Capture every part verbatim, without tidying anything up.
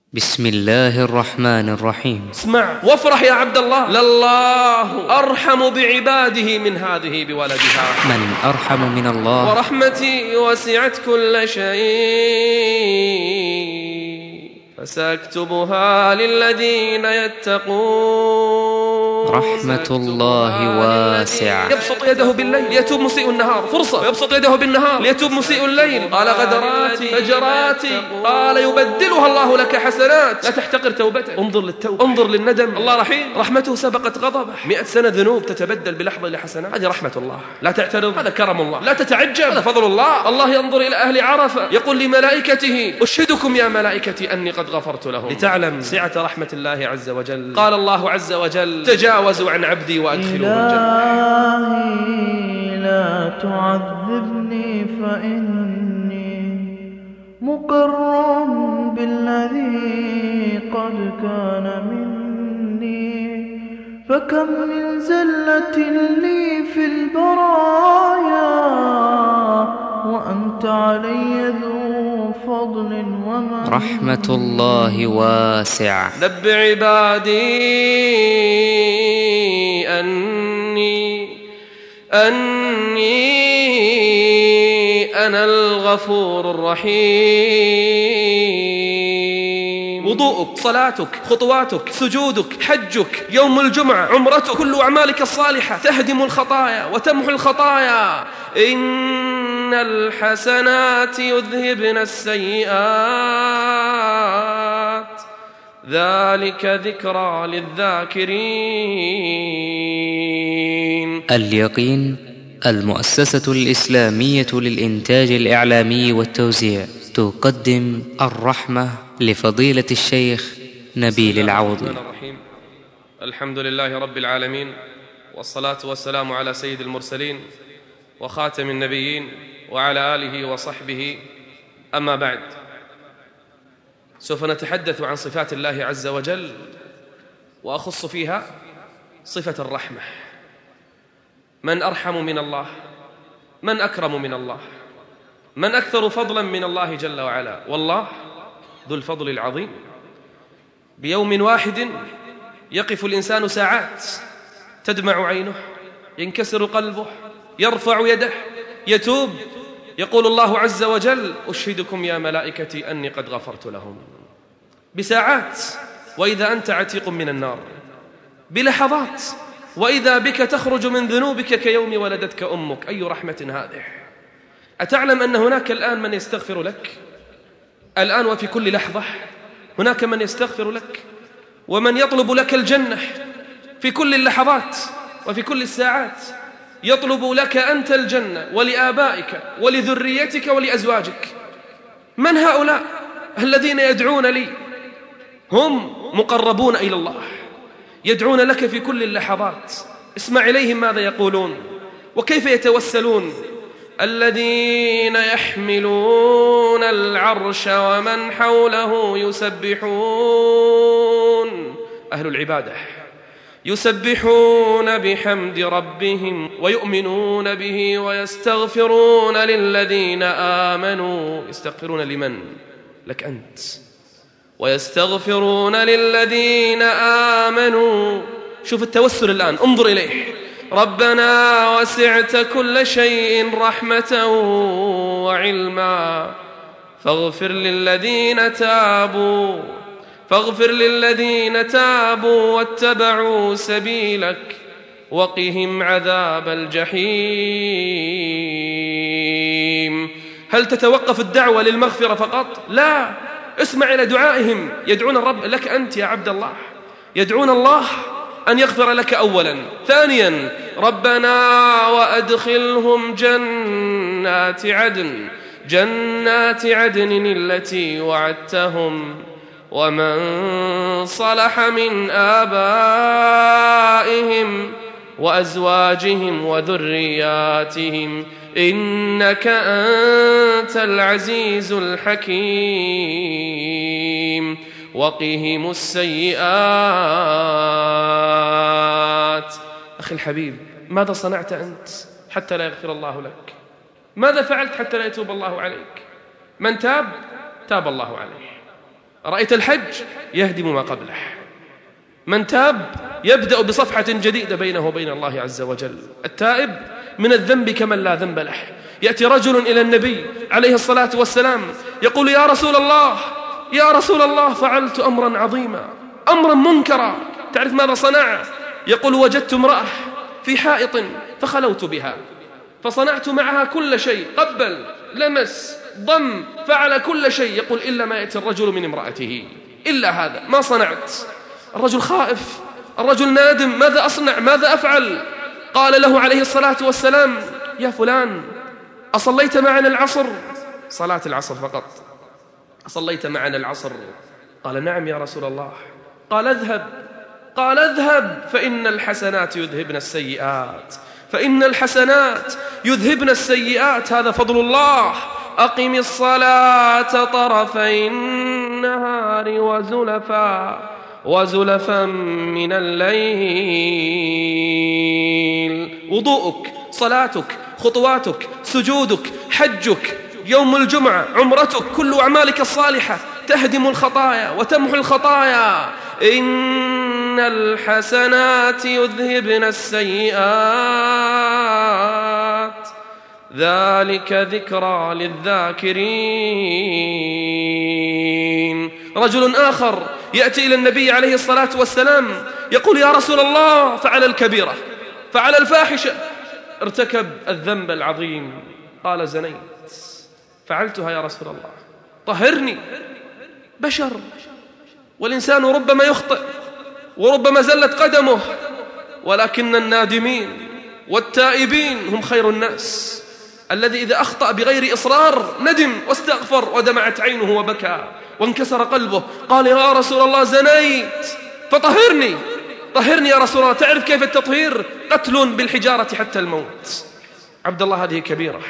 بسم الله الرحمن الرحيم. اسمع وافرح يا عبد الله، لله أرحم بعباده من هذه بولدها. من أرحم من الله؟ ورحمتي وسعت كل شيء فسأكتبها للذين يتقون. رحمة الله واسعة. يبسط يده بالليل ليتوب مسيء النهار، فرصة. يبسط يده بالنهار ليتوب مسيء الليل. قال غدراتي فجراتي، قال يبدلها الله لك حسنات. لا تحتقر توبته، انظر للتوبة، انظر للندم. الله رحيم، رحمته سبقت غضبه. مئة سنة ذنوب تتبدل بلحظة لحسنات. هذه رحمة الله، لا تعترض، هذا كرم الله. لا تتعجب، هذا فضل الله. الله ينظر إلى أهل عرفة يقول لملائكته أشهدكم يا ملائكتي أني قد غفرت لهم، لتعلم سعة رحمة الله عز وجل. قال الله عز وجل تجاوزوا عن عبدي وأدخلوه الجنة. إلهي لا تعذبني فإني مقر بالذي قد كان مني، فكم من زلة لي في البرايا وأنت علي ذو فضل ومن. رحمة الله واسعة. نبئ عبادي أني أني أنا الغفور الرحيم. وضوءك، صلاتك، خطواتك، سجودك، حجك، يوم الجمعة، عمرتك، كل أعمالك الصالحة تهدم الخطايا وتمحو الخطايا. إن الحسنات يذهبن السيئات ذلك ذكرى للذاكرين. اليقين، المؤسسة الإسلامية للإنتاج الإعلامي والتوزيع، تقدم الرحمة لفضيلة الشيخ نبيل العوضي. الحمد لله رب العالمين، والصلاة والسلام على سيد المرسلين وخاتم النبيين وعلى آله وصحبه. أما بعد، سوف نتحدث عن صفات الله عز وجل، وأخص فيها صفة الرحمة. من أرحم من الله؟ من أكرم من الله؟ من أكثر فضلا من الله جل وعلا؟ والله ذو الفضل العظيم. بيوم واحد يقف الإنسان ساعات، تدمع عينه، ينكسر قلبه، يرفع يده، يتوب، يقول الله عز وجل أشهدكم يا ملائكتي أني قد غفرت لهم. بساعات وإذا أنت عتيق من النار، بلحظات وإذا بك تخرج من ذنوبك كيوم ولدتك أمك. أي رحمة هذه! أتعلم أن هناك الآن من يستغفر لك؟ الآن وفي كل لحظة هناك من يستغفر لك ومن يطلب لك الجنة في كل اللحظات وفي كل الساعات. يطلب لك أنت الجنة ولآبائك ولذريتك ولأزواجك. من هؤلاء الذين يدعون لي؟ هم مقربون إلى الله، يدعون لك في كل اللحظات. اسمع إليهم ماذا يقولون وكيف يتوسلون. الذين يحملون العرش ومن حوله يسبحون، أهل العبادة، يسبحون بحمد ربهم ويؤمنون به ويستغفرون للذين آمنوا. يستغفرون لمن؟ لك أنت. ويستغفرون للذين آمنوا. شوف التوسل الآن، انظر إليه. ربنا وسعت كل شيء رحمة وعلما فاغفر للذين تابوا فاغفر للذين تابوا واتبعوا سبيلك وقهم عذاب الجحيم. هل تتوقف الدعوة للمغفرة فقط؟ لا، اسمع إلى دعائهم. يدعون الرب لك أنت يا عبد الله، يدعون الله أن يغفر لك أولا. ثانيا، ربنا وأدخلهم جنات عدن جنات عدن التي وعدتهم ومن صلح من آبائهم وأزواجهم وذرياتهم إنك أنت العزيز الحكيم. وقهم السيئات. أخي الحبيب، ماذا صنعت أنت حتى لا يغفر الله لك؟ ماذا فعلت حتى لا يتوب الله عليك؟ من تاب تاب الله عليه. رأيت الحج يهدم ما قبله. من تاب يبدأ بصفحة جديدة بينه وبين الله عز وجل. التائب من الذنب كمن لا ذنب له. يأتي رجل إلى النبي عليه الصلاة والسلام يقول يا رسول الله يا رسول الله فعلت أمرا عظيما، أمرا منكرا، تعرف ماذا صنع؟ يقول وجدت امرأة في حائط فخلوت بها فصنعت معها كل شيء، قبل، لمس، ضم، فعل كل شيء. يقول إلا ما يأتي الرجل من امرأته، إلا هذا ما صنعت. الرجل خائف، الرجل نادم، ماذا أصنع، ماذا أفعل؟ قال له عليه الصلاة والسلام يا فلان أصليت معنا العصر؟ صلاة العصر فقط. أصليت معنا العصر؟ قال نعم يا رسول الله. قال اذهب قال اذهب فإن الحسنات يذهبن السيئات، فإن الحسنات يذهبن السيئات، هذا فضل الله. أقم الصلاة طرفي النهار وزلفا وزلفا من الليل. وضوءك، صلاتك، خطواتك، سجودك، حجك، يوم الجمعة، عمرتك، كل أعمالك الصالحة تهدم الخطايا وتمحو الخطايا. إن الحسنات يذهبن السيئات ذلك ذكرى للذاكرين. رجل آخر يأتي إلى النبي عليه الصلاة والسلام يقول يا رسول الله فعل الكبيرة، فعل الفاحشة، ارتكب الذنب العظيم. قال زنيت. فعلتها يا رسول الله، طهرني. بشر، والإنسان ربما يخطئ وربما زلت قدمه، ولكن النادمين والتائبين هم خير الناس. الذي إذا أخطأ بغير إصرار ندم واستغفر ودمعت عينه وبكى وانكسر قلبه، قال يا رسول الله زنيت فطهرني، طهرني يا رسول الله. تعرف كيف التطهير؟ قتل بالحجارة حتى الموت. عبد الله هذه كبيرة.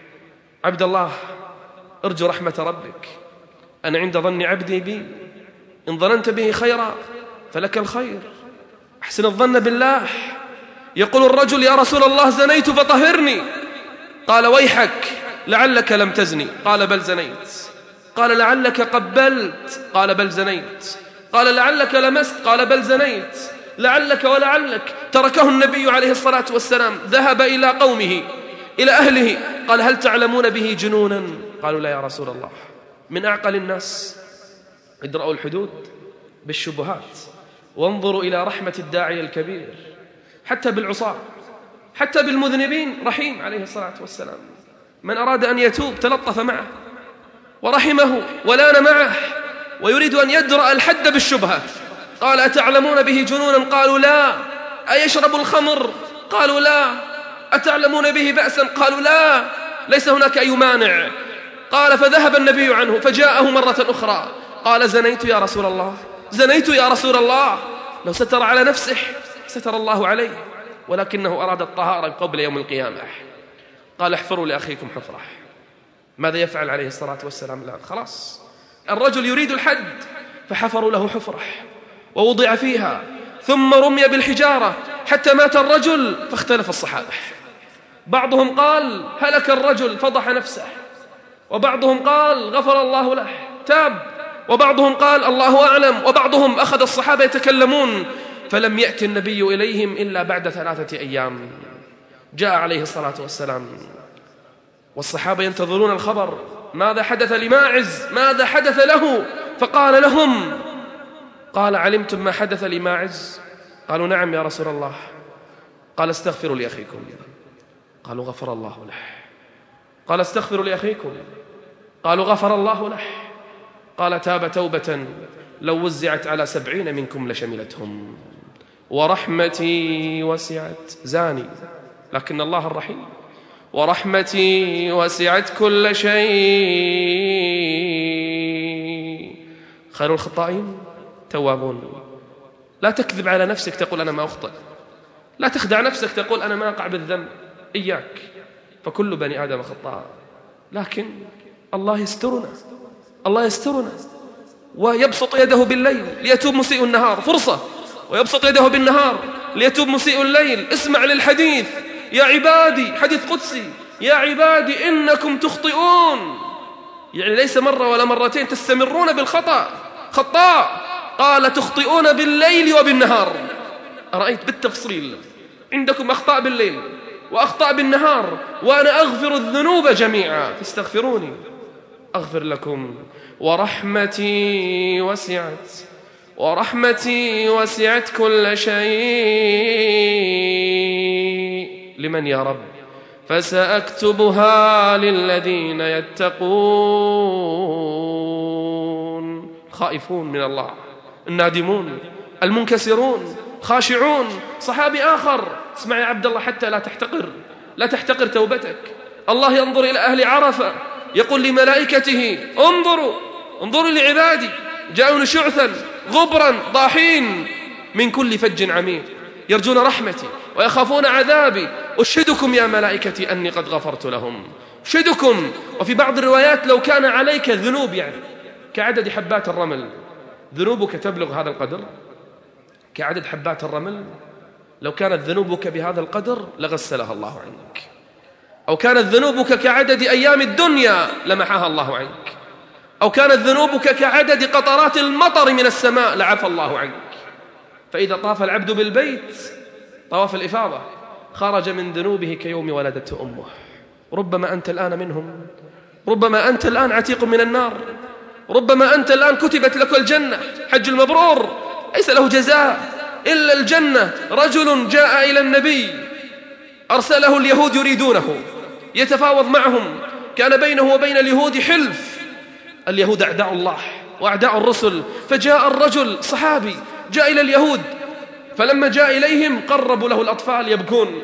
عبد الله ارجو رحمة ربك. أنا عند ظن عبدي بي، إن ظننت به خيرا فلك الخير، أحسن الظن بالله. يقول الرجل يا رسول الله زنيت فطهرني. قال ويحك لعلك لم تزني. قال بل زنيت. قال لعلك قبلت. قال بل زنيت. قال لعلك لمست. قال بل زنيت. لعلك ولعلك. تركه النبي عليه الصلاة والسلام، ذهب إلى قومه إلى أهله، قال هل تعلمون به جنونا؟ قالوا لا يا رسول الله. من أعقل الناس ادرأوا الحدود بالشبهات، وانظروا إلى رحمة الداعية الكبير، حتى بالعصاة، حتى بالمذنبين رحيم عليه الصلاة والسلام. من أراد أن يتوب تلطف معه ورحمه ولان معه، ويريد أن يدرأ الحد بالشبهة. قال أتعلمون به جنونا؟ قالوا لا. أيشرب الخمر؟ قالوا لا. أتعلمون به بأسا؟ قالوا لا، ليس هناك أي مانع. قال فذهب النبي عنه، فجاءه مرة أخرى قال زنيت يا رسول الله، زنيت يا رسول الله. لو ستر على نفسه ستر الله عليه، ولكنه أراد الطهارة قبل يوم القيامة. قال احفروا لأخيكم حفرة. ماذا يفعل عليه الصلاة والسلام؟ لا، خلاص الرجل يريد الحد، فحفروا له حفرة ووضع فيها، ثم رمي بالحجارة حتى مات الرجل. فاختلف الصحابة، بعضهم قال هلك الرجل فضح نفسه، وبعضهم قال غفر الله له تاب، وبعضهم قال الله أعلم، وبعضهم أخذ الصحابة يتكلمون. فلم يأتي النبي إليهم إلا بعد ثلاثة أيام. جاء عليه الصلاة والسلام والصحابة ينتظرون الخبر، ماذا حدث لماعز، ماذا حدث له؟ فقال لهم، قال علمتم ما حدث لماعز؟ قالوا نعم يا رسول الله. قال استغفروا لأخيكم. قالوا غفر الله له. قال استغفروا لأخيكم. قالوا غفر الله له. قال تاب توبة لو وزعت على سبعين منكم لشملتهم، ورحمتي وسعت، زاني لكن الله الرحيم، ورحمتي وسعت كل شيء. خير الخطائين توابون. لا تكذب على نفسك تقول أنا ما أخطئ، لا تخدع نفسك تقول أنا ما أقع بالذنب، إياك، فكل بني آدم خطاء، لكن الله يسترنا، الله يسترنا ويبسط يده بالليل ليتوب مسيء النهار، فرصة، ويبسط يده بالنهار ليتوب مسيء الليل. اسمع للحديث يا عبادي، حديث قدسي، يا عبادي إنكم تخطئون، يعني ليس مرة ولا مرتين، تستمرون بالخطأ. خطاء. قال تخطئون بالليل وبالنهار. أرأيت بالتفصيل، عندكم أخطاء بالليل وأخطاء بالنهار، وأنا أغفر الذنوب جميعا فاستغفروني أغفر لكم. ورحمتي وسعت ورحمتي وسعت كل شيء. لمن يا رب؟ فسأكتبها للذين يتقون. خائفون من الله، النادمون، المنكسرون، خاشعون. صحابي آخر، اسمع يا عبد الله حتى لا تحتقر، لا تحتقر توبتك. الله ينظر إلى أهل عرفة يقول لملائكته انظروا انظروا لعبادي جاءون شعثا غبرا ضاحين من كل فج عميق يرجون رحمتي ويخافون عذابي. أشهدكم يا ملائكتي أني قد غفرت لهم. أشهدكم. وفي بعض الروايات لو كان عليك ذنوب يعني كعدد حبات الرمل، ذنوبك تبلغ هذا القدر كعدد حبات الرمل، لو كانت ذنوبك بهذا القدر لغسلها الله عنك. أو كانت ذنوبك كعدد أيام الدنيا لمحاها الله عنك. أو كانت ذنوبك كعدد قطرات المطر من السماء لعفى الله عنك. فإذا طاف العبد بالبيت طواف الإفاضة خرج من ذنوبه كيوم ولدته أمه. ربما أنت الآن منهم، ربما أنت الآن عتيق من النار، ربما أنت الآن كتبت لك الجنة. حج المبرور ليس له جزاء إلا الجنة. رجل جاء إلى النبي أرسله اليهود يريدونه يتفاوض معهم، كان بينه وبين اليهود حلف. اليهود أعداء الله وأعداء الرسل. فجاء الرجل صحابي جاء إلى اليهود، فلما جاء إليهم قربوا له الأطفال يبكون،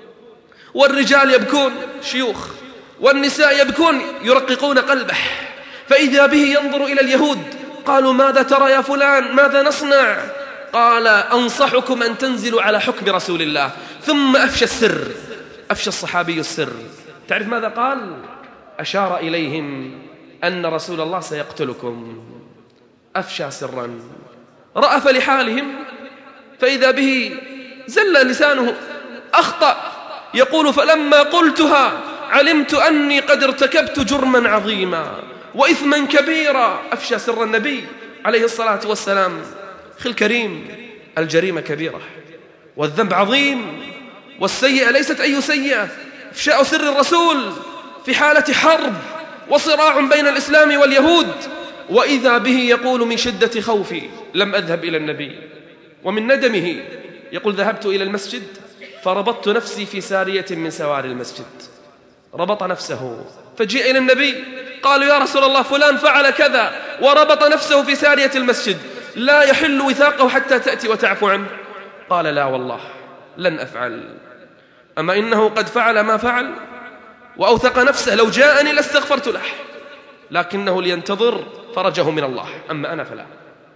والرجال يبكون شيوخ، والنساء يبكون يرققون قلبه. فإذا به ينظر إلى اليهود. قالوا ماذا ترى يا فلان، ماذا نصنع؟ قال أنصحكم أن تنزلوا على حكم رسول الله. ثم أفشى السر، أفشى الصحابي السر. تعرف ماذا قال؟ أشار إليهم أن رسول الله سيقتلكم. أفشى سرا، رأف لحالهم. فإذا به زل لسانه، أخطأ. يقول فلما قلتها علمت أني قد ارتكبت جرما عظيما وإثما كبيرا. أفشى سر النبي عليه الصلاة والسلام. أخي الكريم، الجريمة كبيرة والذنب عظيم، والسيئة ليست أي سيئة. إفشاء سر الرسول في حالة حرب وصراع بين الإسلام واليهود. وإذا به يقول من شدة خوفي لم أذهب إلى النبي. ومن ندمه يقول ذهبت إلى المسجد فربطت نفسي في سارية من سواري المسجد. ربط نفسه فجاء إلى النبي قالوا يا رسول الله فلان فعل كذا وربط نفسه في سارية المسجد، لا يحل وثاقه حتى تأتي وتعفو عنه. قال لا والله لن أفعل. أما إنه قد فعل ما فعل وأوثق نفسه، لو جاءني لاستغفرت له، لكنه لينتظر فرجه من الله، أما أنا فلا.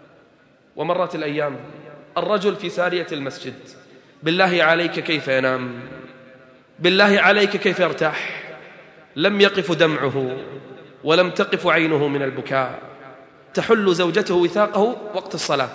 ومرت الأيام، الرجل في سارية المسجد، بالله عليك كيف ينام؟ بالله عليك كيف يرتاح؟ لم يقف دمعه ولم تقف عينه من البكاء. تحل زوجته وثاقه وقت الصلاة،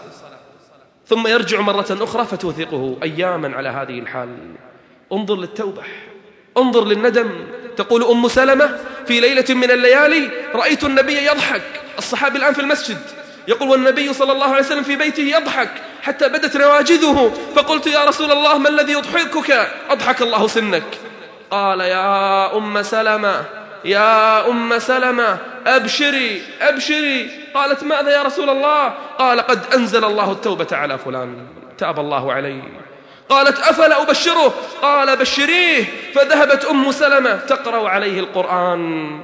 ثم يرجع مرة أخرى فتوثقه أياما على هذه الحال. انظر للتوبة، انظر للندم. تقول أم سلمة في ليلة من الليالي رأيت النبي يضحك. الصحابي الآن في المسجد يقول والنبي صلى الله عليه وسلم في بيته يضحك حتى بدت نواجذه، فقلت يا رسول الله ما الذي يضحكك؟ أضحك الله سنك. قال يا أم سلمة يا أم سلمة أبشري أبشري. قالت ماذا يا رسول الله؟ قال قد أنزل الله التوبة على فلان، تاب الله عليه. قالت أفلا أبشره؟ قال بشريه. فذهبت أم سلمة تقرأ عليه القرآن.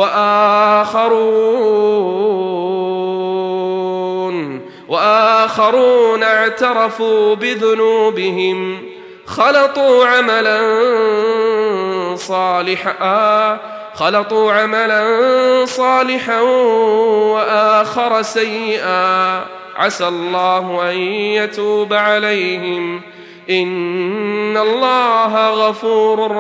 وآخرون وآخرون اعترفوا بذنوبهم خلطوا عملا صالحا خلطوا عملا صالحا وآخر سيئا عسى الله أن يتوب عليهم إن الله غفور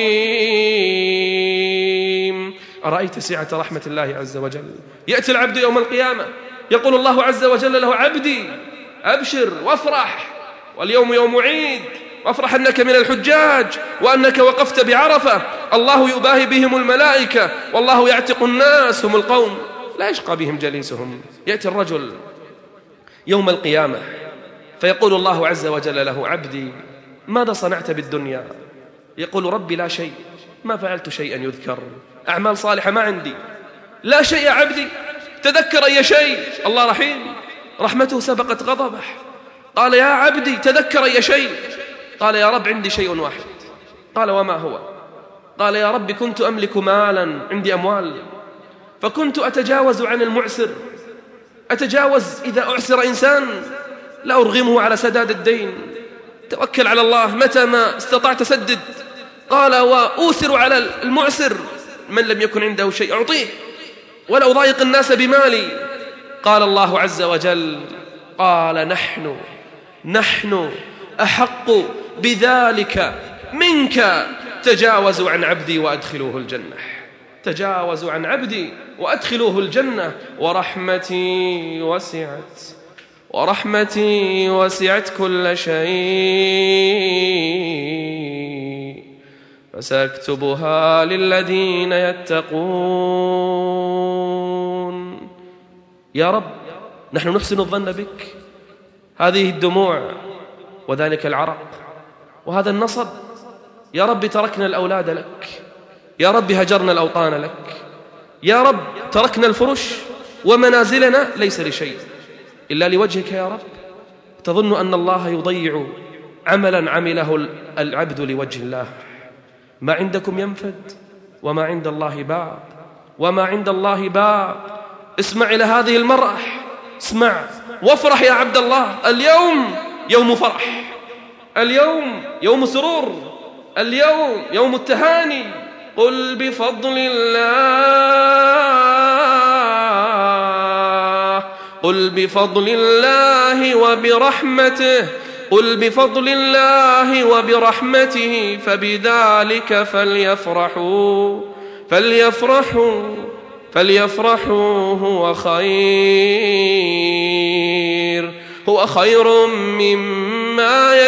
رحيم. أرأيت سعة رحمة الله عز وجل؟ يأتي العبد يوم القيامة يقول الله عز وجل له عبدي أبشر وافرح، واليوم يوم عيد، وافرح أنك من الحجاج وأنك وقفت بعرفة. الله يباهي بهم الملائكة والله يعتق الناس، هم القوم لا يشقى بهم جليسهم. يأتي الرجل يوم القيامة، فيقول الله عز وجل له: عبدي ماذا صنعت بالدنيا؟ يقول: ربي لا شيء، ما فعلت شيئا يذكر، أعمال صالحة ما عندي. لا شيء يا عبدي، تذكر أي شيء. الله رحيم، رحمته سبقت غضبه. قال: يا عبدي تذكر أي شيء. قال: يا رب عندي شيء واحد. قال: وما هو؟ قال: يا رب كنت أملك مالا، عندي أموال، فكنت أتجاوز عن المعسر، أتجاوز إذا أعسر إنسان لا أرغمه على سداد الدين، توكل على الله، متى ما استطعت سدد. قال: وأوثر على المعسر، من لم يكن عنده شيء أعطيه ولا أضايق الناس بمالي. قال الله عز وجل: قال نحن نحن أحق بذلك منك، تجاوزوا عن عبدي وأدخلوه الجنة. تجاوزوا عن عبدي وأدخلوه الجنة، ورحمتي وسعت ورحمتي وسعت كل شيء، فسأكتبها للذين يتقون. يا رب نحن نحسن الظن بك، هذه الدموع وذلك العرق وهذا النصب، يا رب تركنا الأولاد لك، يا رب هجرنا الأوطان لك، يا رب تركنا الفرش ومنازلنا ليس لشيء إلا لوجهك يا رب. تظن أن الله يضيع عملا عمله العبد لوجه الله؟ ما عندكم ينفد وما عند الله باق، وما عند الله باق. اسمع إلى هذه المرأة، اسمع وافرح يا عبد الله. اليوم يوم فرح، اليوم يوم سرور، اليوم يوم التهاني. قل بفضل الله، قل بفضل الله وبرحمته، قل بفضل الله وبرحمته فبذلك فليفرحوا فليفرحوا فليفرحوا هو خير هو خير مما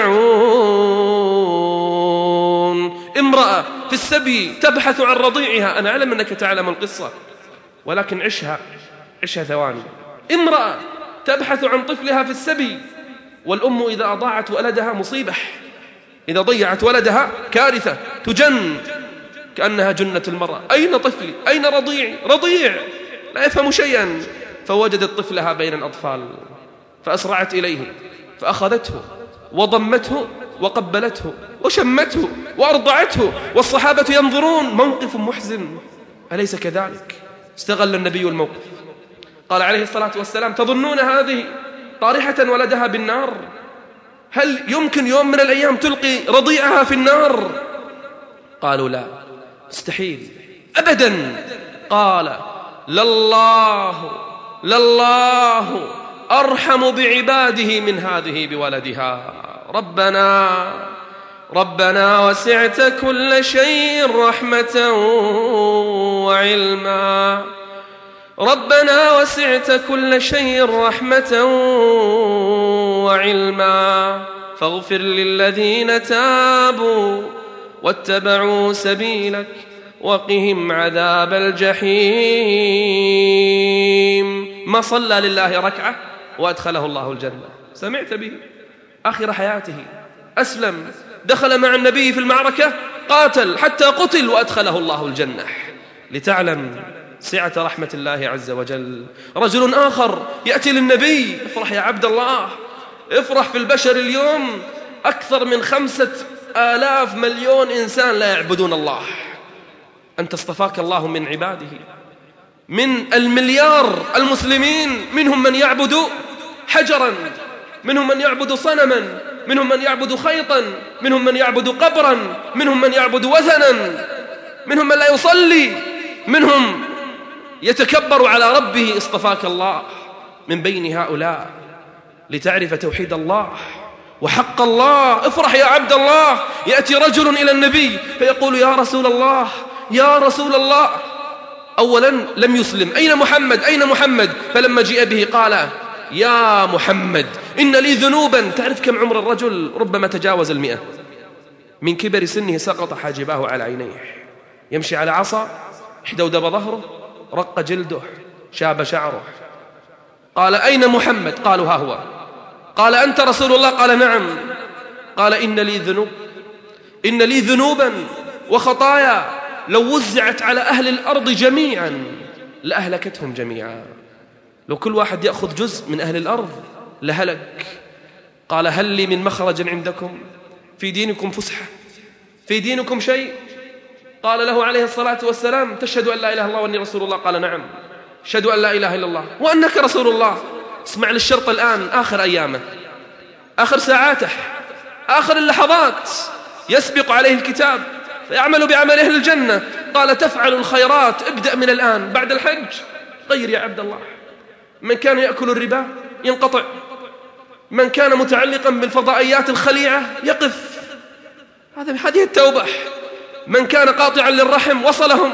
يجمعون. امرأة في السبي تبحث عن رضيعها، أنا أعلم أنك تعلم القصة ولكن عشها عشها ثواني. امرأة تبحث عن طفلها في السبي، والأم إذا أضاعت ولدها مصيبة، إذا ضيعت ولدها كارثة، تجن كأنها جنة المرأة. أين طفلي؟ أين رضيعي؟ رضيع لا يفهم شيئا. فوجدت طفلها بين الأطفال فأسرعت إليه فأخذته وضمته وقبلته وشمته وأرضعته، والصحابة ينظرون، موقف محزن أليس كذلك؟ استغل النبي الموقف، قال عليه الصلاة والسلام: تظنون هذه طارحة ولدها بالنار؟ هل يمكن يوم من الأيام تلقي رضيعها في النار؟ قالوا لا، مستحيل أبدا. قال: لله لله أرحم بعباده من هذه بولدها. ربنا ربنا وسعت كل شيء رحمة وعلما، ربنا وسعت كل شيء رحمة وعلما، فاغفر للذين تابوا واتبعوا سبيلك وقهم عذاب الجحيم. ما صلى لله ركعة وأدخله الله الجنة، سمعت به؟ آخر حياته أسلم، دخل مع النبي في المعركة، قاتل حتى قتل وأدخله الله الجنة. لتعلم سعة رحمة الله عز وجل. رجل آخر يأتي للنبي: افرح يا عبد الله، افرح، في البشر اليوم أكثر من خمسة آلاف مليون إنسان لا يعبدون الله، أنت اصطفاك الله من عباده. من المليار المسلمين منهم من يعبد حجرا، منهم من يعبد صنما، منهم من يعبد خيطا، منهم من يعبد قبرا، منهم من يعبد وثنا، منهم من لا يصلي، منهم يتكبر على ربه. اصطفاك الله من بين هؤلاء لتعرف توحيد الله وحق الله. افرح يا عبد الله. يأتي رجل إلى النبي فيقول: يا رسول الله يا رسول الله. أولا لم يسلم، أين محمد أين محمد؟ فلما جيء به قال: يا محمد إن لي ذنوبا. تعرف كم عمر الرجل؟ ربما تجاوز المئة. من كبر سنه سقط حاجباه على عينيه، يمشي على عصا، احدودب ظهره، رق جلده، شاب شعره. قال أين محمد؟ قالوا ها هو. قال أنت رسول الله؟ قال نعم. قال إن لي ذنوب، إن لي ذنوبا وخطايا لو وزعت على أهل الأرض جميعا لأهلكتهم جميعا، لو كل واحد يأخذ جزء من أهل الأرض لهلك. قال هل لي من مخرج عندكم؟ في دينكم فسحة؟ في دينكم شيء؟ قال له عليه الصلاة والسلام تشهد أن لا إله إلا الله وأني رسول الله؟ قال نعم أشهد أن لا إله إلا الله وأنك رسول الله. اسمع للشرط الآن، آخر أيامه، آخر ساعاته، آخر اللحظات، يسبق عليه الكتاب فيعمل بعمل أهل الجنة. قال تفعل الخيرات، ابدأ من الآن بعد الحج. غير يا عبد الله، من كان يأكل الربا ينقطع، من كان متعلقا بالفضائيات الخليعة يقف، هذه التوبة. من كان قاطعا للرحم وصلهم،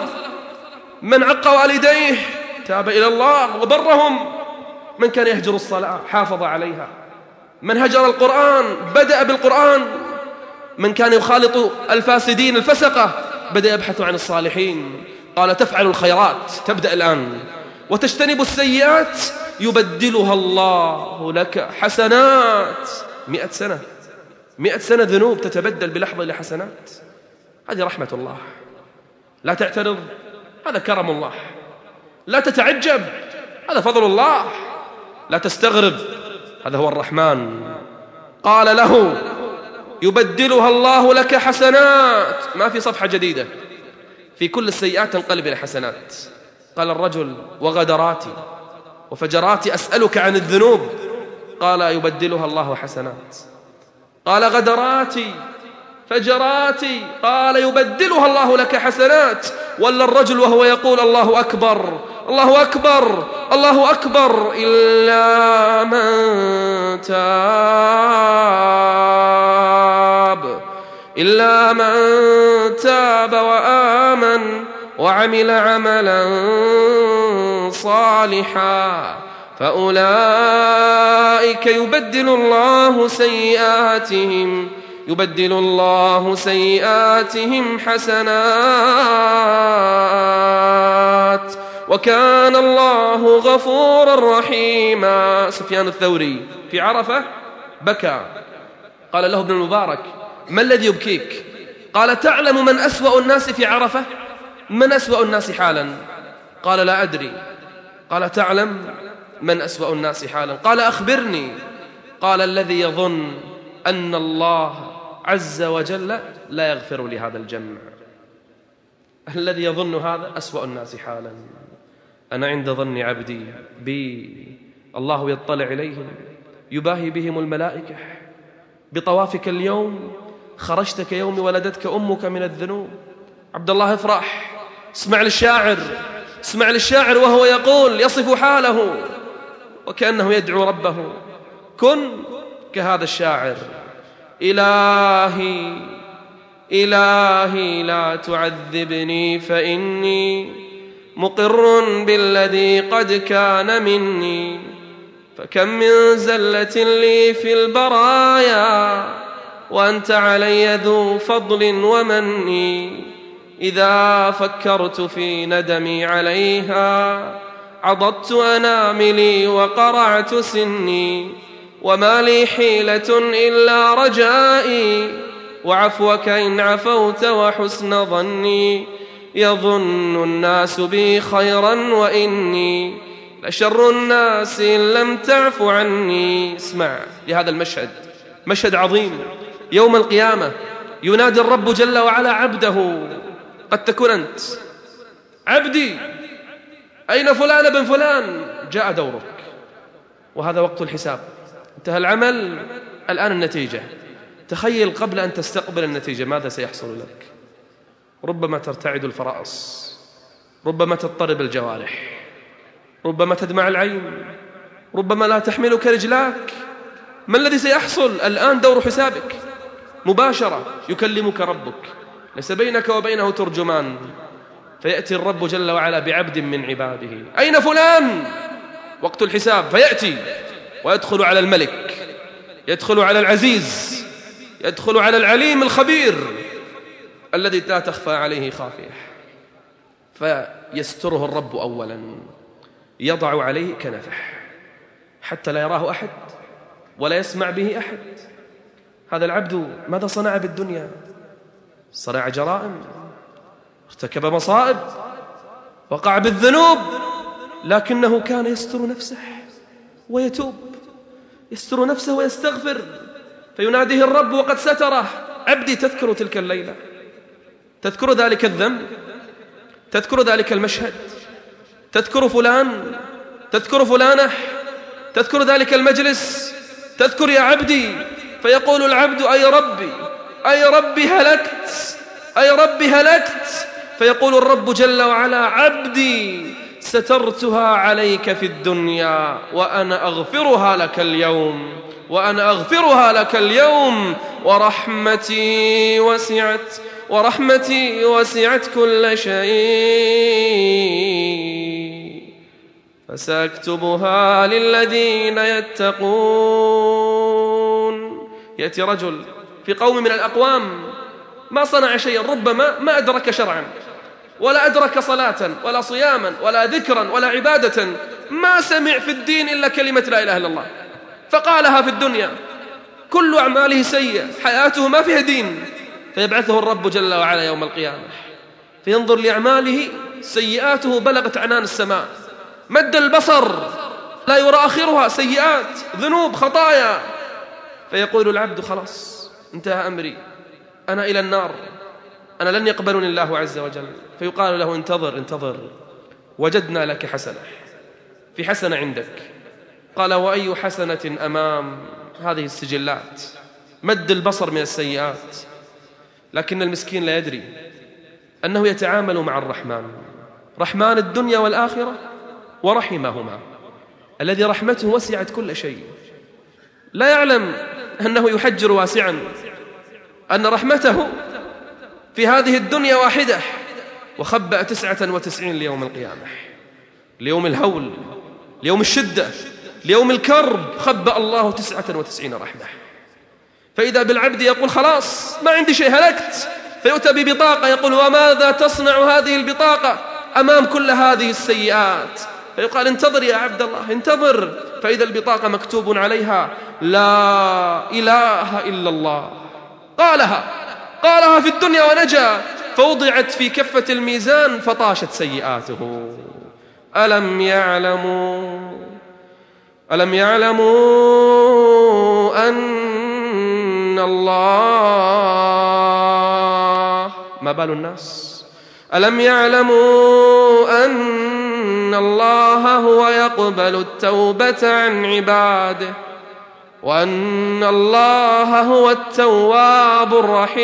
من عق والديه تاب إلى الله وبرهم، من كان يهجر الصلاة حافظ عليها، من هجر القرآن بدأ بالقرآن، من كان يخالط الفاسدين الفسقة بدأ يبحث عن الصالحين. قال تفعل الخيرات، تبدأ الآن، وتجتنب السيئات يبدلها الله لك حسنات. مئة سنة، مئة سنة ذنوب تتبدل بلحظة إلى حسنات. هذه رحمة الله، لا تعترض، هذا كرم الله، لا تتعجب، هذا فضل الله، لا تستغرب، هذا هو الرحمن. قال له يبدلها الله لك حسنات، ما في صفحة جديدة، في كل السيئات تنقلب إلى حسنات. قال الرجل وغدراتي وفجراتي أسألك عن الذنوب؟ قال يبدلها الله حسنات. قال غدراتي فجراتي؟ قال يبدلها الله لك حسنات. ولا الرجل وهو يقول الله أكبر الله أكبر الله أكبر إلا من تاب إلا من تاب وآمن وعمل عملا صالحا فأولئك يبدل الله سيئاتهم يبدل الله سيئاتهم حسنات وكان الله غفورا رحيما. سفيان الثوري في عرفة بكى، قال له ابن المبارك ما الذي يبكيك؟ قال تعلم من أسوأ الناس في عرفة؟ من أسوأ الناس حالا؟ قال لا أدري. قال تعلم من أسوأ الناس حالا؟ قال أخبرني. قال الذي يظن أن الله عز وجل لا يغفر لهذا الجمع، الذي يظن هذا أسوأ الناس حالا. أنا عند ظن عبدي بي، الله يطلع إليهم يباهي بهم الملائكة. بطوافك اليوم خرجت كيوم ولدتك أمك من الذنوب. عبد الله افرح، اسمع للشاعر، اسمع للشاعر وهو يقول يصف حاله وكأنه يدعو ربه. كن كهذا الشاعر. إلهي إلهي لا تعذبني فإني مقر بالذي قد كان مني، فكم من زلة لي في البرايا وأنت علي ذو فضل ومني. إذا فكرت في ندمي عليها عضدت أناملي وقرعت سني، وما لي حيلة إلا رجائي وعفوك إن عفوت وحسن ظني. يظن الناس بي خيرا وإني لشر الناس إن لم تعف عني. اسمع لهذا المشهد، مشهد عظيم. يوم القيامة ينادي الرب جل وعلا عبده، قد تكون أنت عبدي أين فلان بن فلان؟ جاء دورك وهذا وقت الحساب، انتهى العمل، الآن النتيجة. تخيل قبل أن تستقبل النتيجة ماذا سيحصل لك. ربما ترتعد الفرائص، ربما تضطرب الجوارح، ربما تدمع العين، ربما لا تحملك رجلاك. ما الذي سيحصل؟ الآن دور حسابك مباشرة، يكلمك ربك، ليس بينك وبينه ترجمان، فيأتي الرب جل وعلا بعبد من عباده، أين فلان؟ وقت الحساب، فيأتي ويدخل على الملك، يدخل على العزيز، يدخل على العليم الخبير الذي لا تخفى عليه خافية، فيستره الرب أولا، يضع عليه كنفه، حتى لا يراه أحد ولا يسمع به أحد. هذا العبد ماذا صنع بالدنيا؟ صنع جرائم، ارتكب مصائب، وقع بالذنوب، لكنه كان يستر نفسه ويتوب، يستر نفسه ويستغفر، فيناديه الرب وقد ستره: عبدي تذكر تلك الليلة؟ تذكر ذلك الذنب؟ تذكر ذلك المشهد؟ تذكر فلان؟ تذكر فلانة؟ تذكر ذلك المجلس؟ تذكر يا عبدي؟ فيقول العبد: أي ربي، أي ربي هلكت، أي ربي هلكت. فيقول الرب جل وعلا: عبدي سترتها عليك في الدنيا وأنا أغفرها لك اليوم، وأنا أغفرها لك اليوم، ورحمتي وسعت ورحمتي وسعت كل شيء فسأكتبها للذين يتقون. يأتي رجل في قوم من الأقوام ما صنع شيئا، ربما ما أدرك شرعا ولا أدرك صلاة ولا صياما ولا ذكرا ولا عبادة، ما سمع في الدين إلا كلمة لا إله إلا الله، فقالها في الدنيا، كل أعماله سيئة، حياته ما فيها دين. فيبعثه الرب جل وعلا يوم القيامة فينظر لأعماله، سيئاته بلغت عنان السماء، مد البصر لا يرى آخرها، سيئات، ذنوب، خطايا. فيقول العبد: خلاص انتهى أمري، أنا إلى النار، أنا لن يقبلني الله عز وجل. فيقال له: انتظر انتظر، وجدنا لك حسنة، في حسنة عندك. قال: وأي حسنة أمام هذه السجلات؟ مد البصر من السيئات. لكن المسكين لا يدري أنه يتعامل مع الرحمن، رحمن الدنيا والآخرة، ورحمهما الذي رحمته وسعت كل شيء. لا يعلم أنه يحجر واسعا، أن رحمته في هذه الدنيا واحدة، وخبأ تسعة وتسعين ليوم القيامة، ليوم الهول، ليوم الشدة، ليوم الكرب، خبأ الله تسعة وتسعين رحمة. فإذا بالعبد يقول: خلاص ما عندي شيء، هلكت. فيؤتى ببطاقة، يقول: وماذا تصنع هذه البطاقة أمام كل هذه السيئات؟ فيقال: انتظر يا عبد الله، انتظر. فإذا البطاقة مكتوب عليها: لا إله إلا الله. قالها قالها في الدنيا ونجا، فوضعت في كفة الميزان فطاشت سيئاته. ألم يعلموا ألم يعلموا أن الله، ما بال الناس، ألم يعلموا أن الله هو يقبل التوبة عن عباده، وأن الله هو التواب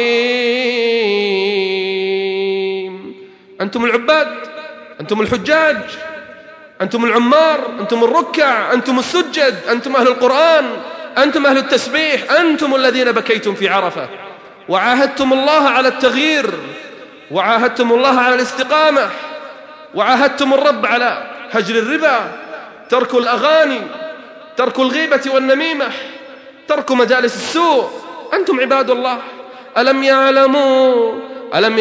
الرحيم. أنتم العباد، أنتم الحجاج، أنتم العمار، أنتم الركع، أنتم السجد، أنتم أهل القرآن، أنتم أهل التسبيح، أنتم الذين بكيتم في عرفة وعاهدتم الله على التغيير، وعاهدتم الله على الاستقامة، وعاهدتم الرب على هجر الربا، ترك الأغاني، ترك الغيبة والنميمة، ترك مجالس السوء. أنتم عباد الله. ألم يعلموا ألم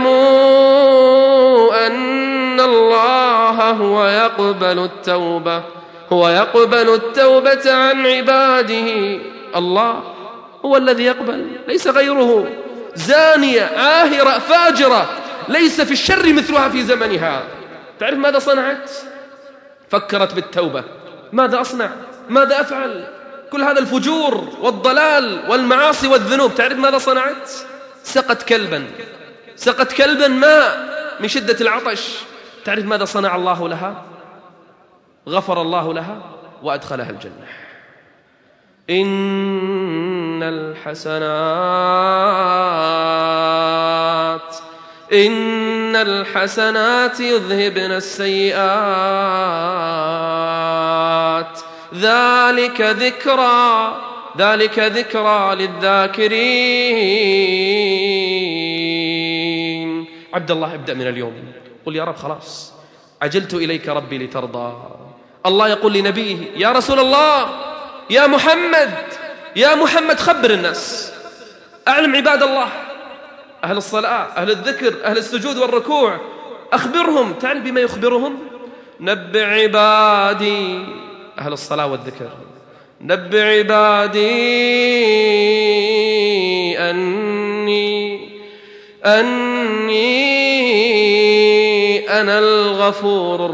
يعلموا أن الله هو يقبل التوبة هو يقبل التوبة عن عباده. الله هو الذي يقبل، ليس غيره. زانية، عاهرة، فاجرة، ليس في الشر مثلها في زمنها. تعرف ماذا صنعت؟ فكرت بالتوبة. ماذا أصنع؟ ماذا أفعل؟ كل هذا الفجور والضلال والمعاصي والذنوب، تعرف ماذا صنعت؟ سقت كلبا سقت كلبا ماء من شدة العطش. تعرف ماذا صنع الله لها؟ غفر الله لها وأدخلها الجنة. إن الحسنات إن الحسنات يذهبن السيئات ذلك ذكرى ذلك ذكرى للذاكرين. عبد الله، ابدأ من اليوم، قل: يا رب خلاص عجلت إليك ربي لترضى. الله يقول لنبيه: يا رسول الله، يا محمد يا محمد خبر الناس، أعلم عباد الله، أهل الصلاة، أهل الذكر، أهل السجود والركوع، أخبرهم. تعرف بما يخبرهم؟ نبئ عبادي أهل الصلاة والذكر. نبئ عبادي أني أني أنا الغفور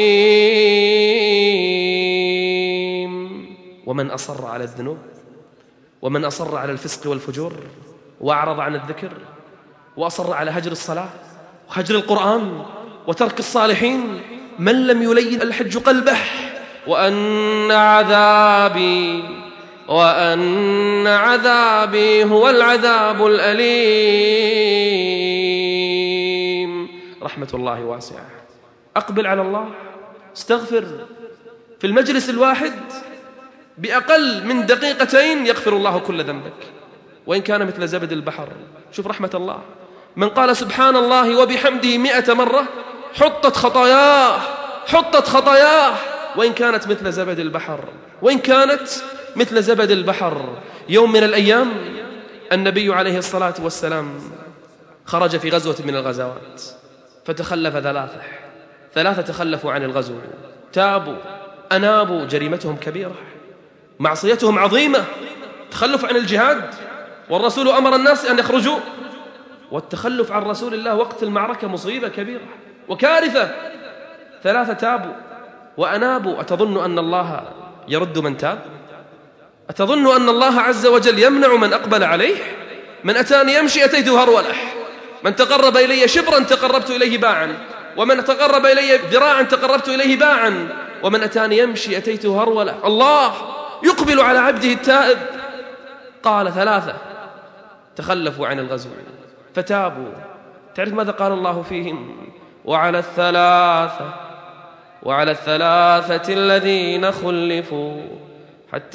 الرحيم. ومن أصر على الذنوب ومن أصر على الفسق والفجور وأعرض عن الذكر وأصر على هجر الصلاة وهجر القرآن وترك الصالحين، من لم يلين الحج قلبه وأن عذابي وأن عذابي هو العذاب الأليم. رحمة الله واسعة. أقبل على الله، استغفر في المجلس الواحد بأقل من دقيقتين يغفر الله كل ذنبك وإن كان مثل زبد البحر. شوف رحمة الله، من قال سبحان الله وبحمده مئة مرة حطت خطاياه حطت خطاياه وإن كانت مثل زبد البحر وإن كانت مثل زبد البحر. يوم من الأيام النبي عليه الصلاة والسلام خرج في غزوة من الغزوات فتخلف ثلاثة ثلاثة تخلفوا عن الغزو، تابوا أنابوا، جريمتهم كبيرة، معصيتهم عظيمة، تخلف عن الجهاد والرسول أمر الناس أن يخرجوا، والتخلف عن رسول الله وقت المعركة مصيبة كبيرة وكارثة. ثلاثة تابوا وأنابوا. أتظن أن الله يرد من تاب؟ أتظن أن الله عز وجل يمنع من أقبل عليه؟ من أتاني يمشي أتيته هرولة، من تقرب إلي شبرا تقربت إليه باعا، ومن تقرب إلي ذراعا تقربت إليه باعا، ومن أتاني يمشي أتيته هرولة. الله يقبل على عبده التائب. قال ثلاثة تخلفوا عن الغزو فتابوا. تعرف ماذا قال الله فيهم؟ وعلى الثلاثة وعلى الثلاثة الذين خلفوا حتى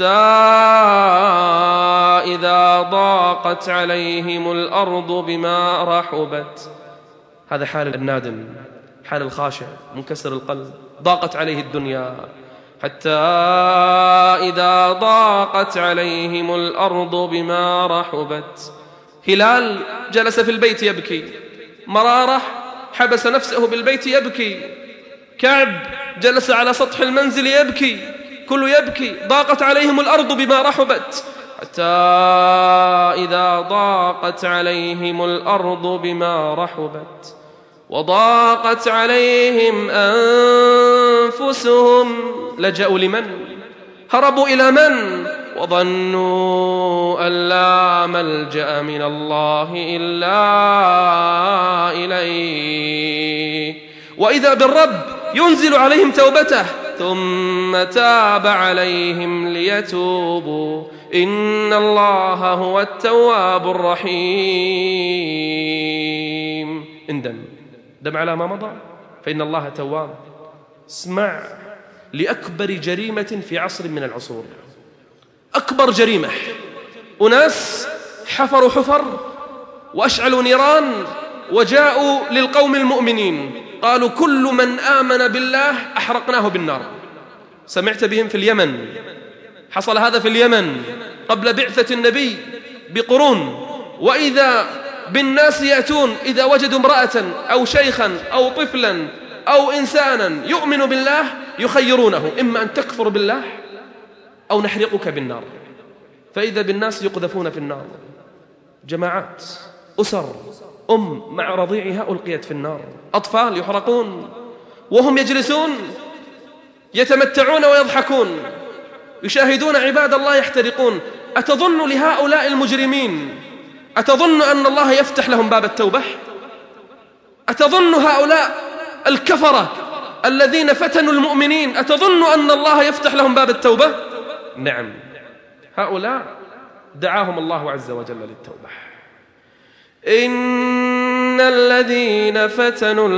إذا ضاقت عليهم الأرض بما رحبت. هذا حال النادم، حال الخاشع منكسر القلب، ضاقت عليه الدنيا. حتى إذا ضاقت عليهم الأرض بما رحبت. هلال جلس في البيت يبكي، مرارة حبس نفسه بالبيت يبكي، كعب جلس على سطح المنزل يبكي، كل يبكي. ضاقت عليهم الأرض بما رحبت. حتى إذا ضاقت عليهم الأرض بما رحبت وضاقت عليهم أنفسهم لجأوا لمن؟ هربوا إلى من؟ وظنوا أن لا ملجأ من الله إلا إليه، وإذا بالرب ينزل عليهم توبته ثم تاب عليهم ليتوبوا إن الله هو التواب الرحيم. اندم دم على ما مضى فإن الله تواب. اسمع لأكبر جريمة في عصر من العصور، أكبر جريمة، أناس حفروا حفر وأشعلوا نيران وجاءوا للقوم المؤمنين قالوا كل من آمن بالله أحرقناه بالنار. سمعت بهم في اليمن، حصل هذا في اليمن قبل بعثة النبي بقرون. وإذا بالناس يأتون إذا وجدوا امرأة أو شيخا أو طفلا أو إنسانا يؤمن بالله يخيرونه، إما أن تكفر بالله أو نحرقك بالنار. فإذا بالناس يقذفون في النار، جماعات، أسر، أم مع رضيعها ألقيت في النار، أطفال يحرقون وهم يجلسون يتمتعون ويضحكون، يشاهدون عباد الله يحترقون. أتظن لهؤلاء المجرمين، أتظن أن الله يفتح لهم باب التوبة؟ أتظن هؤلاء الكفرة الذين فتنوا المؤمنين أتظن أن الله يفتح لهم باب التوبة؟ نعم، هؤلاء دعاهم الله عز وجل للتوبة. إن الذين فتنوا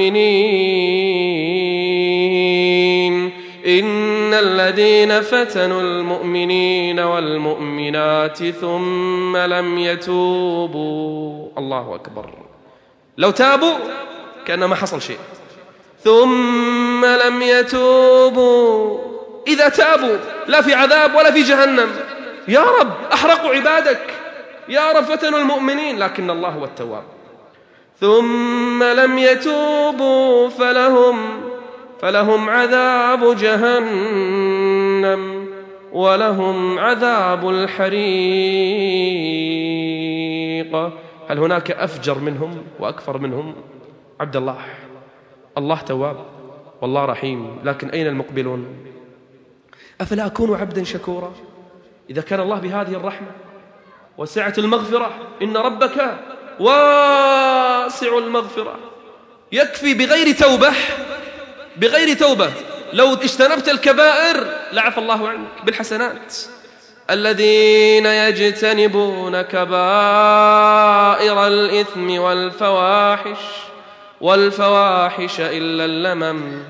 المؤمنين إن الذين فتنوا المؤمنين والمؤمنات ثم لم يتوبوا. الله أكبر، لو تابوا كأن ما حصل شيء. ثم لم يتوبوا، إذا تابوا لا في عذاب ولا في جهنم. يا رب أحرقوا عبادك، يا رب فتنوا المؤمنين، لكن الله هو التواب. ثم لم يتوبوا فلهم فلهم عذاب جهنم جهنم ولهم عذاب الحريق. هل هناك أفجر منهم وأكفر منهم؟ عبد الله. الله تواب والله رحيم، لكن أين المقبلون؟ أفلا أكون عبدا شكورا؟ إذا كان الله بهذه الرحمة وسعة المغفرة، إن ربك واسع المغفرة، يكفي بغير توبة بغير توبة لو اجتنبت الكبائر لعفى الله عنك بالحسنات. الذين يجتنبون كبائر الإثم والفواحش والفواحش إلا اللمم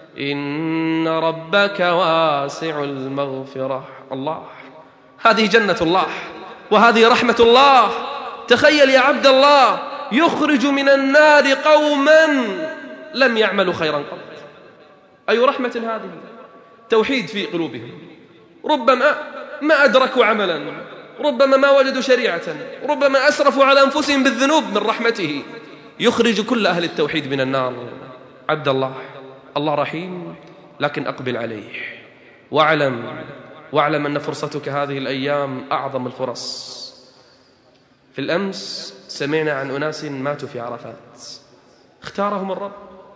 إن ربك واسع المغفرة. الله، هذه جنة الله وهذه رحمة الله. تخيل يا عبد الله، يخرج من النار قوما لم يعملوا خيرا قط. أي رحمة هذه؟ توحيد في قلوبهم، ربما ما أدركوا عملا، ربما ما وجدوا شريعة، ربما أسرفوا على أنفسهم بالذنوب. من رحمته يخرج كل أهل التوحيد من النار. عبد الله، الله رحيم، لكن أقبل عليه واعلم واعلم أن فرصتك هذه الأيام أعظم الفرص. في الأمس سمعنا عن أناس ماتوا في عرفات، اختارهم الرب.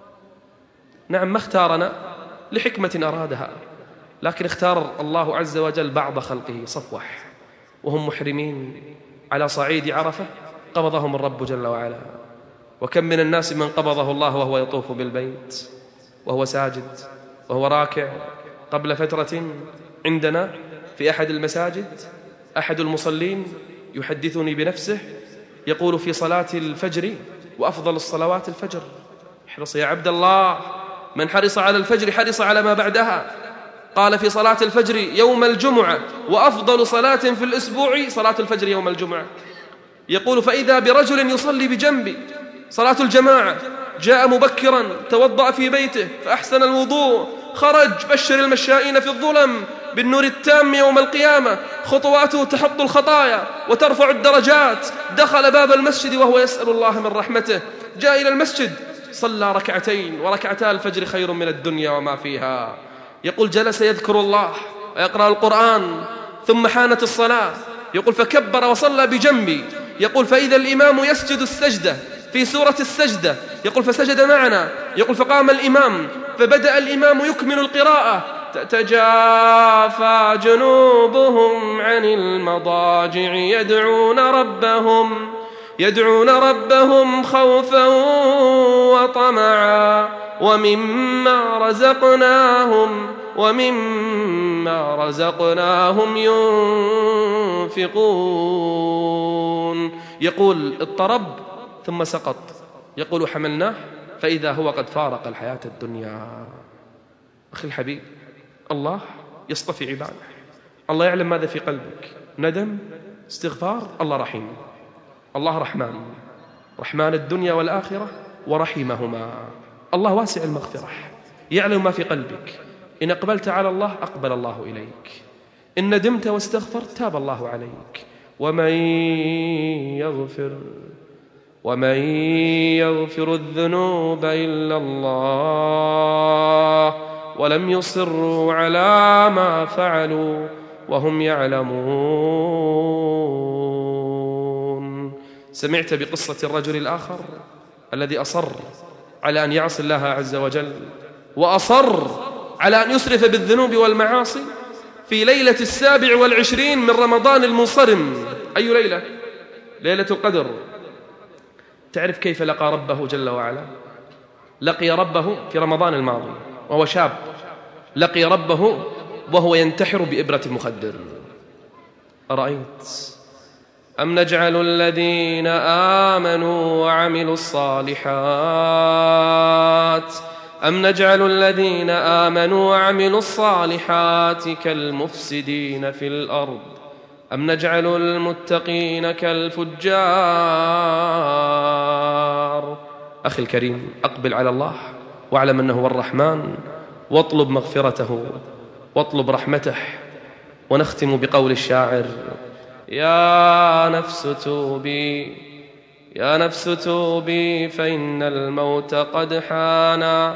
نعم، ما اختارنا لحكمة أرادها، لكن اختار الله عز وجل بعض خلقه صفوح وهم محرمين على صعيد عرفة، قبضهم الرب جل وعلا. وكم من الناس من قبضه الله وهو يطوف بالبيت وهو ساجد وهو راكع. قبل فترة عندنا في أحد المساجد أحد المصلين يحدثني بنفسه، يقول في صلاة الفجر، وأفضل الصلوات الفجر، احرص يا عبد الله، من حرص على الفجر حرص على ما بعدها. قال في صلاة الفجر يوم الجمعة، وأفضل صلاة في الأسبوع صلاة الفجر يوم الجمعة. يقول فإذا برجل يصلي بجنبي صلاة الجماعة، جاء مبكرا توضأ في بيته فأحسن الوضوء، خرج بشر المشائين في الظلم بالنور التام يوم القيامة، خطواته تحط الخطايا وترفع الدرجات. دخل باب المسجد وهو يسأل الله من رحمته، جاء إلى المسجد صلى ركعتين، وركعتا الفجر خير من الدنيا وما فيها. يقول جلس يذكر الله ويقرأ القرآن، ثم حانت الصلاة، يقول فكبر وصلى بجنبي. يقول فإذا الإمام يسجد السجدة في سورة السجدة، يقول فسجد معنا. يقول فقام الإمام فبدأ الإمام يكمل القراءة، تتجافى جنوبهم عن المضاجع يدعون ربهم يدعون ربهم خوفا وطمعا ومما رزقناهم ومما رزقناهم ينفقون. يقول اضطرب ثم سقط، يقول حملناه فإذا هو قد فارق الحياة الدنيا. أخي الحبيب، الله يصطفي عباده، الله يعلم ماذا في قلبك، ندم، استغفار. الله رحيم، الله رحمن، رحمن الدنيا والآخرة ورحيمهما. الله واسع المغفرة، يعلم ما في قلبك. إن أقبلت على الله أقبل الله إليك، إن ندمت واستغفرت تاب الله عليك. ومن يغفر ومن يغفر الذنوب إلا الله ولم يصروا على ما فعلوا وهم يعلمون. سمعت بقصة الرجل الآخر الذي أصر على أن يعصي الله عز وجل، وأصر على أن يسرف بالذنوب والمعاصي في ليلة السابع والعشرين من رمضان المنصرم. أي ليلة؟ ليلة القدر. تعرف كيف لقى ربه جل وعلا؟ لقي ربه في رمضان الماضي وهو شاب، لقي ربه وهو ينتحر بإبرة المخدر. أرأيت؟ أم نجعل الذين آمنوا وعملوا الصالحات أم نجعل الذين آمنوا وعملوا الصالحات كالمفسدين في الأرض أم نجعل المتقين كالفجار. أخي الكريم، أقبل على الله واعلم أنه هو الرحمن، واطلب مغفرته واطلب رحمته. ونختم بقول الشاعر: يا نفس توبي يا نفس توبي فإن الموت قد حانا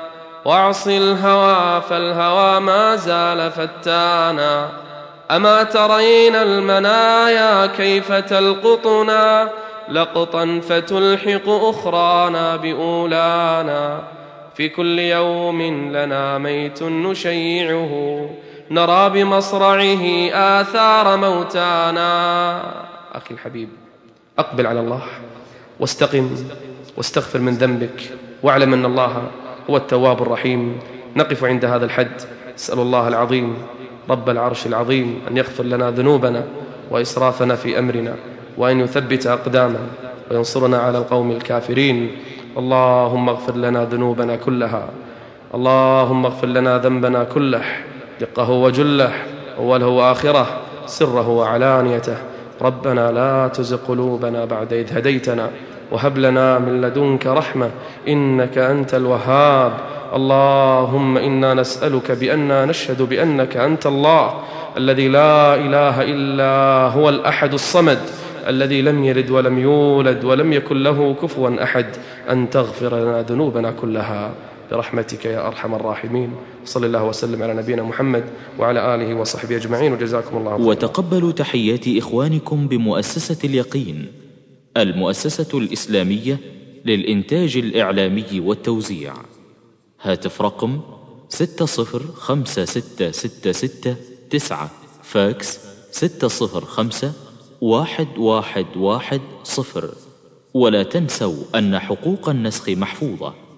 واعص الهوى فالهوى ما زال فتانا. أما ترين المنايا كيف تلقطنا لقطا فتلحق أخرانا بأولانا. في كل يوم لنا ميت نشيعه نرى بمصرعه آثار موتانا. أخي الحبيب، أقبل على الله واستقم واستغفر من ذنبك، واعلم أن الله هو التواب الرحيم. نقف عند هذا الحد، أسأل الله العظيم رب العرش العظيم أن يغفر لنا ذنوبنا وإسرافنا في أمرنا، وأن يثبت أقدامنا وينصرنا على القوم الكافرين. اللهم اغفر لنا ذنوبنا كلها، اللهم اغفر لنا ذنبنا كله، دقه وجله، أوله وآخره، سره وعلانيته. ربنا لا تزغ قلوبنا بعد إذ هديتنا وهب لنا من لدنك رحمة إنك أنت الوهاب. اللهم إنا نسألك بأننا نشهد بأنك أنت الله الذي لا إله إلا هو الأحد الصمد الذي لم يلد ولم يولد ولم يكن له كفوا أحد، أن تغفر لنا ذنوبنا كلها برحمتك يا أرحم الراحمين. صلى الله وسلم على نبينا محمد وعلى آله وصحبه أجمعين، وجزاكم الله خيرا. وتقبلوا تحيات إخوانكم بمؤسسة اليقين، المؤسسة الإسلامية للإنتاج الإعلامي والتوزيع. هاتف رقم ستة صفر خمسة ستة ستة ستة تسعة، فاكس ستة صفر خمسة واحد واحد واحد صفر. ولا تنسوا أن حقوق النسخ محفوظة.